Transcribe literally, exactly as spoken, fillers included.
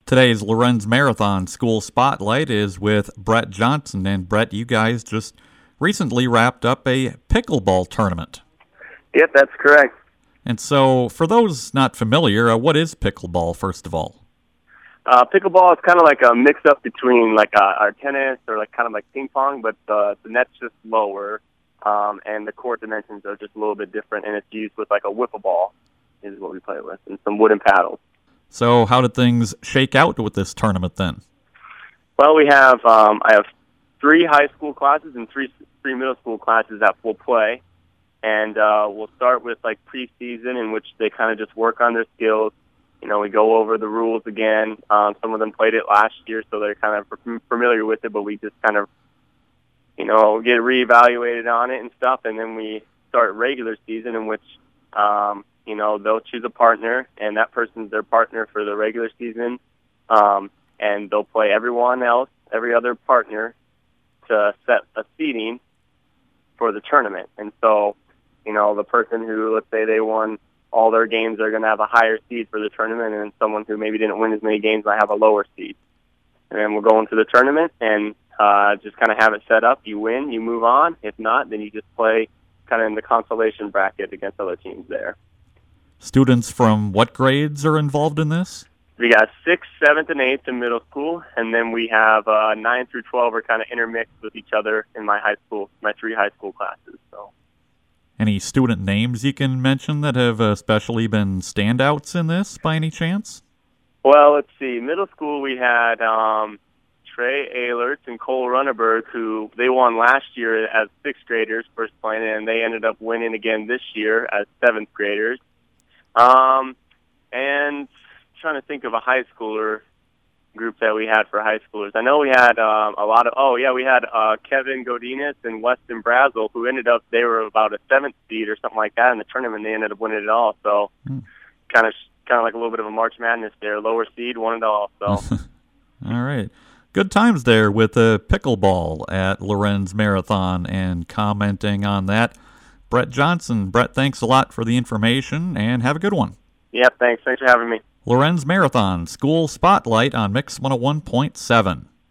Today's Lorenz Marathon School Spotlight is with Brett Johnson. And Brett, you guys just recently wrapped up a pickleball tournament. Yep, that's correct. And so, for those not familiar, uh, what is pickleball, first of all? Uh, pickleball is kind of like a mix-up between like uh, our tennis or like kind of like ping pong, but uh, the net's just lower, um, and the court dimensions are just a little bit different, and it's used with like a wiffle ball is what we play with, and some wooden paddles. So how did things shake out with this tournament then? Well, we have um, I have three high school classes and three three middle school classes that will play, and uh, we'll start with like preseason, in which they kind of just work on their skills. You know, we go over the rules again. Um, some of them played it last year, so they're kind of familiar with it, but we just kind of, you know, get reevaluated on it and stuff, and then we start regular season, in which um, you know, they'll choose a partner, and that person's their partner for the regular season, um, and they'll play everyone else, every other partner, to set a seeding for the tournament. And so, you know, the person who, let's say they won all their games, they're going to have a higher seed for the tournament, and then someone who maybe didn't win as many games might have a lower seed. And then we'll go into the tournament and uh, just kind of have it set up. You win, you move on. If not, then you just play kind of in the consolation bracket against other teams there. Students from what grades are involved in this? We got sixth, seventh, and eighth in middle school, and then we have uh, nine through twelve are kind of intermixed with each other in my high school, my three high school classes. So, any student names you can mention that have especially been standouts in this, by any chance? Well, let's see. Middle school, we had um, Trey Ehlerts and Cole Runneberg, who they won last year as sixth graders first playing, and they ended up winning again this year as seventh graders. Um, and trying to think of a high schooler group that we had for high schoolers. I know we had um, a lot of, oh, yeah, we had uh, Kevin Godinez and Weston Brazel, who ended up, they were about a seventh seed or something like that in the tournament. They ended up winning it all. So mm. kind of kind of like a little bit of a March Madness there. Lower seed, won it all. So. All right. Good times there with the pickleball at Lorenz Marathon, and commenting on that, Brett Johnson. Brett, thanks a lot for the information, and have a good one. Yeah, thanks. Thanks for having me. Lorenz Marathon School Spotlight on Mix one oh one point seven.